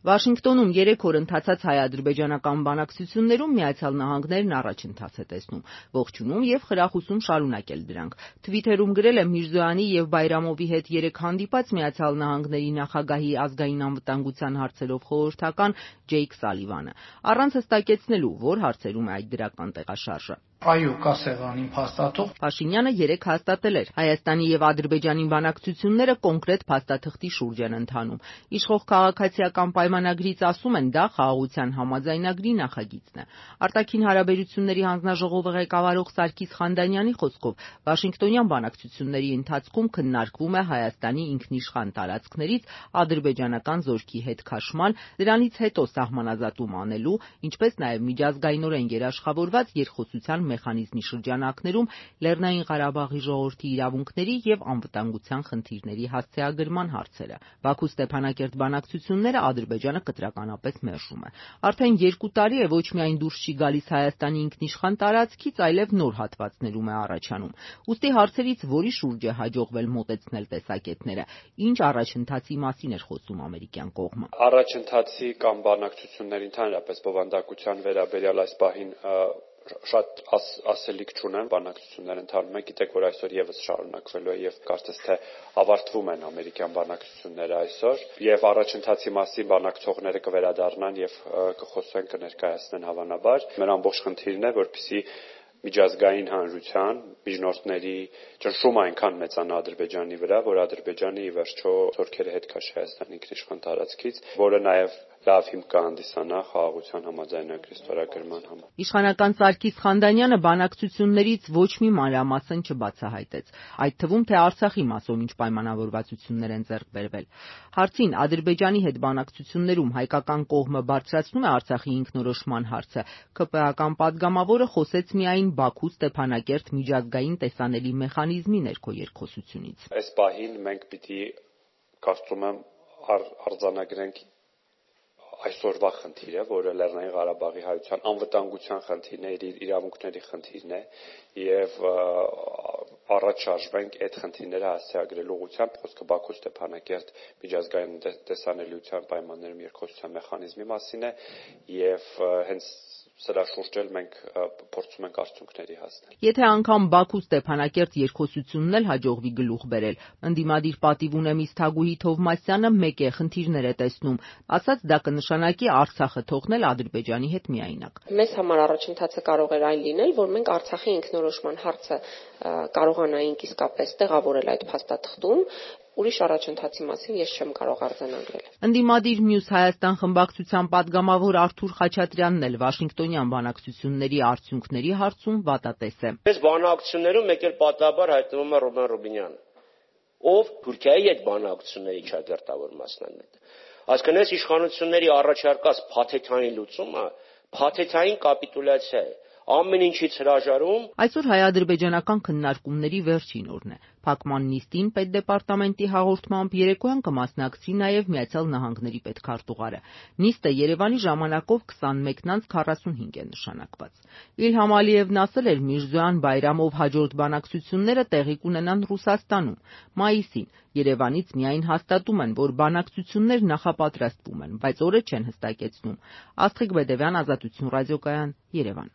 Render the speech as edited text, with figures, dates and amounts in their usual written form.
Վաշինգտոնում 3 օր ընթացած հայ-ադրբեջանական բանակցություններում Միացյալ Նահանգներն առաջընթաց է տեսնում, ողջունում եւ խրախուսում շարունակել դրանք։ Թվիթերում գրել է Միրզոյանի եւ Բայրամովի հետ 3 հանդիպած Միացյալ Նահանգների նախագահի ազգային անվտանգության հարցերով խորհրդական Ջեյք Սալիվանը, առանց հստակեցնելու, որ հարցերում է այդ դրական տեղաշարժը։ Փաշինյանը 3 հաստատել էր, Հայաստանի եւ Ադրբեջանի բանակցությունները կոնկրետ փաստաթղթի շուրջ են ընթանում։ Իշխող քաղաքացիական պայմանագրից ասում են, դա խաղաղության համաձայնագրի նախագիծն է։ Արտաքին հարաբերությունների հանձնաժողովը ղեկավարող Սարգիս Խանդանյանի խոսքով Վաշինգտոնյան բանակցությունների ընթացքում քննարկվում է Հայաստանի ինքնիշխան տարածքներից ադրբեջանական զորքի հետ քաշման, դրանից հետո սահմանազատում անելու, ինչպես նաեւ միջազգայինորեն երաշխավորված երկխոսության մեխանիզմի շրջանակներում Լեռնային Ղարաբաղի ժողովրդի իրավունքների եւ անվտանգության խնդիրների հասցեագրման հարցերը։ Բաքու-Ստեփանակերտ բանակցությունները Ադրբեջանը կտրականապես մերժում է։ Արդեն 2 տարի է ոչ միայն դուրս չի գալիս Հայաստանի ինքնիշխան տարածքից, այլև նոր հատվածներում է առաջանում։ Ուստի հարցերից որի շուրջ է հաջողվել մոտեցնել տեսակետները, ինչ առաջընթացի մասին էր խոսում ամերիկյան կողմը։ Առաջընթացի կամ բանակցությունների ընդհանրապես բովանդակության վերաբերյալ այս պահին շատ ասելիք չունեմ, բանակցություններ ընթանում են, գիտեք, որ այսօր եւս շարունակվելու է եւ կարծես թե ավարտվում են ամերիկյան բանակցությունները այսօր եւ առաջընթացի մասին բանակցողները կվերադառնան եւ կխոսեն, կներկայացնեն հավանաբար։ Մեր ամբողջ խնդիրն է, որպեսզի միջազգային հանրության միջնորդների ճնշումը այնքան մեծանա Ադրբեջանի վրա, որ Ադրբեջանը ի վերջո զորքերը հետ քաշի Հայաստանի ինքնիշխան տարածքից, որը նաեւ լավ հիմք կհանդիսանա խաղաղության համաձայնագրի ստորագրման համար։ Իշխանական Սարգիս Խանդանյանը բանակցություններից ոչ մի մանրամասն չբացահայտեց, այդ թվում թե Արցախի մասով ինչ պայմանավորվածություններ են ձեռք բերվել։ Հարցին Ադրբեջանի հետ բանակցություններում հայկական կողմը բարձրացնում է Արցախի ինքնորոշման հարցը, ԿՊԱ-ական падգամավորը խոսեց միայն Բաքու-Ստեփանակերտ միջազգային տեսանելի մեխանիզմի ներքո երկխոսությունից։ Այս պահին մենք պիտի կարծում եմ արձանագրենք այսօրվա խնդիրը, որը Լեռնային Ղարաբաղի հայության անվտանգության խնդիրն է, իրավունքների խնդիրն է եւ առաջ շարժվենք այդ խնդիրները հասցեագրելու ուղղությամբ, խոսքը Բաքու-Ստեփանակերտ միջազգային տեսանելիության պայմաններում երկխոսության մեխանիզմի մասին է եւ հենց սրա շուրջ էլ մենք փորձում ենք արդյունքների հասնել։ Եթե անգամ Բաքու-Ստեփանակերտ երկխոսությունն էլ հաջողվի գլուխ բերել, ընդդիմադիր պատիվ ունեմից Թագուհի Թովմասյանը մեկ է խնդիրներ է տեսնում, ասած դա կնշանակի Արցախը թողնել Ադրբեջանի հետ միայնակ։ Մեզ համար առաջընթացը կարող էր այն լինել, որ մենք Արցախի ինքնորոշման հարցը կարողանայինք իսկապես տեղավորել այդ փաստաթղթում։ Ուրիշ առաջընթացի մասին ես չեմ կարող արձանագրել։ Ընդդիմադիր մյուս Հայաստան խմբակցության падգամավոր Արթուր Խաչատրյանն էլ Վաշինգտոնյան բանակցությունների արդյունքների հարցում վատատես է։ Այս բանակցություններում մեկ էլ պատահաբար հայտնվում է Ռոբեն Ռուբինյանը, ով Թուրքիայի հետ բանակցությունների չակերտավոր մասնագետ։ Այսինքն իշխանությունների առաջարկած փաթեթային լուծումը փաթեթային կապիտուլյացիա է։ Ամեն ինչից հրաժարում։ Այսօր հայ-ադրբեջանական քննարկումների վերջին օրն է։ Փակման նիստին պետդեպարտամենտի հաղորդմամբ երեկոյան կմասնակցի նաև Միացյալ Նահանգների պետքարտուղարը։ Նիստը Երևանի ժամանակով 21:45 է նշանակված։ Իլհամ Ալիևն ասել էր Միրզոյան-Բայրամով հաջորդ բանակցությունները տեղի կունենան Ռուսաստանում, մայիսին։ Երևանից միայն հաստատում են, որ բանակցություններ նախապատրաստվում են, բայց օրը չեն հստակեցնում։ Աստղիկ Բեդևյան, Ազատություն ռադիոկայան, Երևան։